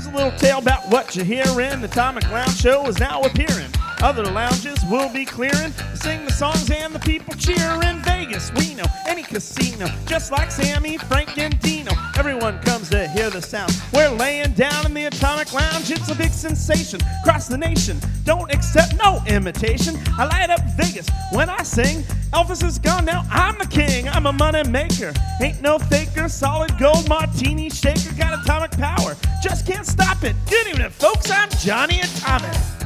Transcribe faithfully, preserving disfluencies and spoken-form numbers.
a little tale about what you're hearing. The Atomic Lounge Show is now appearing. Other lounges will be clearing, sing the songs and the people cheer. In Vegas, we know any casino, just like Sammy, Frank, and Dino. Everyone comes to hear the sound. We're laying down in the Atomic Lounge. It's a big sensation across the nation. Don't accept no imitation. I light up Vegas when I sing. Elvis is gone now, I'm the king. I'm a money maker, ain't no faker. Solid gold martini shaker, got atomic power, just can't stop it. Good evening, folks, I'm Johnny Atomic.